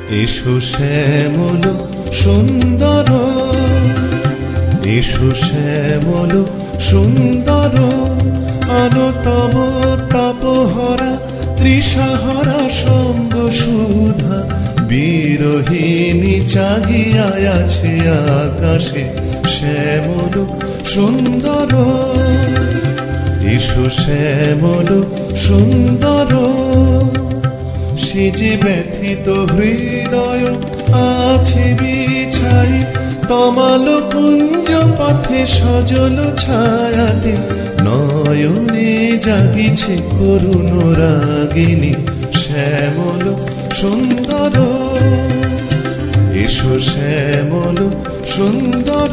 এসো শ্যামল সুন্দর, এসো শ্যামল সুন্দর, আলো তব তাপহরা তৃষাহরা সঙ্গ সুধা বিরহিণী চাহিয়া আছে আকাশে শ্যামল সুন্দর। এসো শ্যামল সুন্দর, সে যে ব্যথিত হৃদয় আছে বিছাই তমাল কুঞ্জ পথে সজল ছায়াতে নয়নে জাগিছে করুণ রাগিনী শ্যামল সুন্দর। এসো শ্যামল সুন্দর,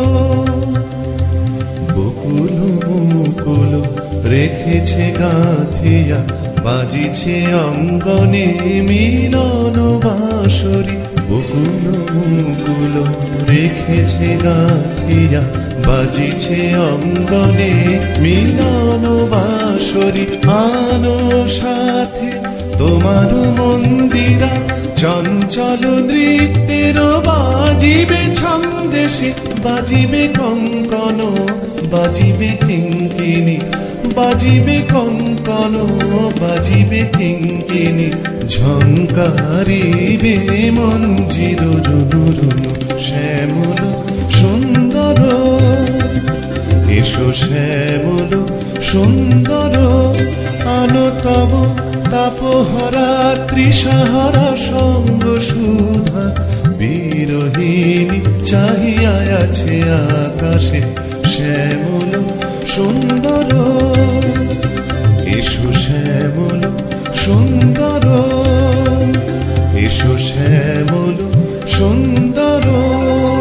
বকুল মুকুল রেখেছে গাঁথিয়া বাজিছে অঙ্গনে মিলন বাঁশরি। বকুল মুকুল রেখেছে গাঁথিয়া বাজিছে অঙ্গনে মিলন বাঁশরি। আনো সাথে তোমার মন্দিরা চঞ্চল নৃত্যের বাজিবে ছন্দেশে, বাজিবে কঙ্কন বাজিবে কিঙ্কিণী, বাজিবে কঙ্কন বাজিবে কিঙ্কিণী, ঝঙ্কারিবে মঞ্জির রুনু রুনু শ্যামল সুন্দর। এসো শ্যামল সুন্দর, আলো তব তাপহরা তৃষাহরা সঙ্গ সুধা বিরহিণী চাহিয়া আছে আকাশে